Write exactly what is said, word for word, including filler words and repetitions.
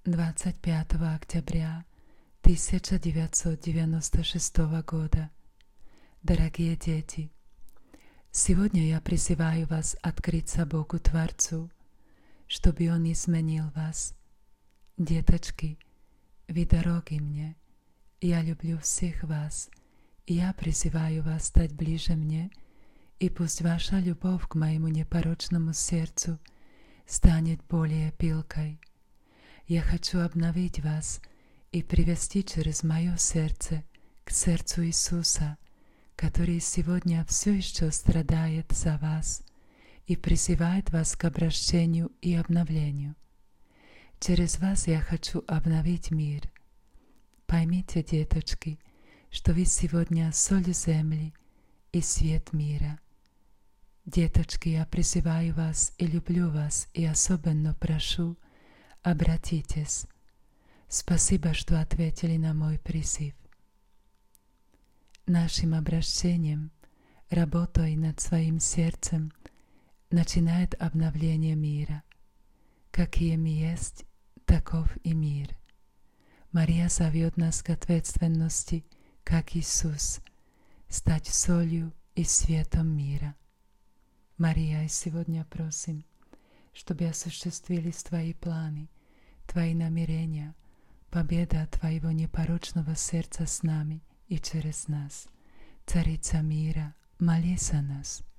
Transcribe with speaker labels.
Speaker 1: двадцать пятого октября тысяча девятьсот девяносто шестого года. Дорогие дети, сегодня я призываю вас открыться Богу Творцу, чтобы Он изменил вас. Деточки, вы дороги мне, я люблю всех вас, и я призываю вас стать ближе мне, и пусть ваша любовь к моему непорочному сердцу станет более пылкой. Я хочу обновить вас и привести через мое сердце к сердцу Иисуса, который сегодня все еще страдает за вас и призывает вас к обращению и обновлению. Через вас я хочу обновить мир. Поймите, деточки, что вы сегодня соль земли и свет мира. Деточки, я призываю вас и люблю вас, и особенно прошу, обратитесь. Спасибо, что ответили на мой призыв. Нашим обращением, работой над своим сердцем, начинает обновление мира. Каким есть, таков и мир. Мария зовет нас к ответственности, как Иисус, стать солью и светом мира. Мария, сегодня просим, чтобы осуществились Твои планы, Твои намерения, победа Твоего непорочного сердца с нами и через нас. Царица мира, молись за нас.